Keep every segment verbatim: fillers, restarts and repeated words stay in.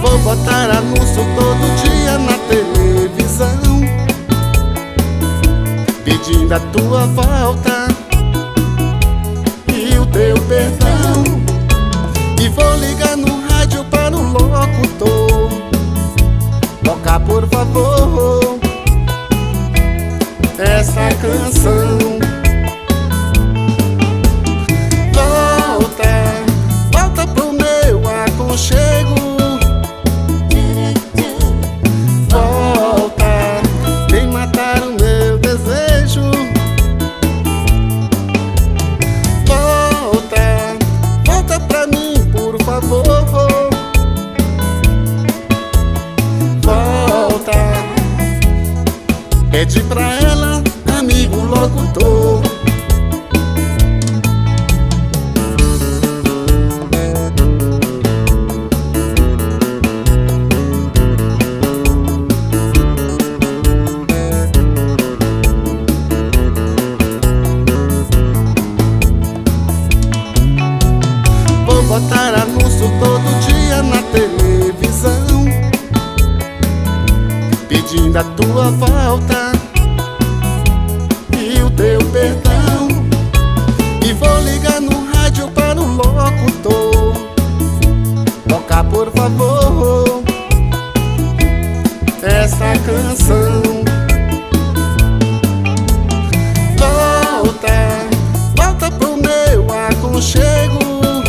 Vou botar anúncio todo dia na televisão, pedindo a tua volta e o teu perdão. E vou ligar no rádio para o locutor tocar, por favor, essa canção. Volta, volta pro meu aconchego. Volta, vem matar o meu desejo. Volta, volta pra mim, por favor. Volta, pede pra ela, amigo locutor. Vou botar anúncio todo dia na televisão, pedindo a tua volta e o teu perdão. E vou ligar no rádio para o locutor tocar, por favor, essa canção. Volta, volta pro meu aconchego.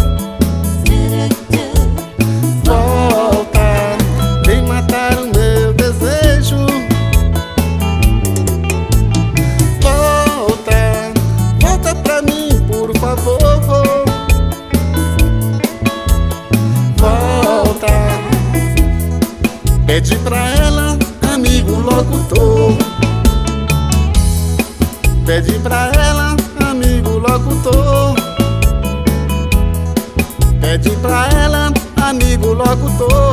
Volta, vem matar o meu desejo. Volta, volta pra mim, por favor. Volta, pede pra ela, amigo locutor. Pede pra ela, amigo locutor. Pede pra ela, amigo locutor.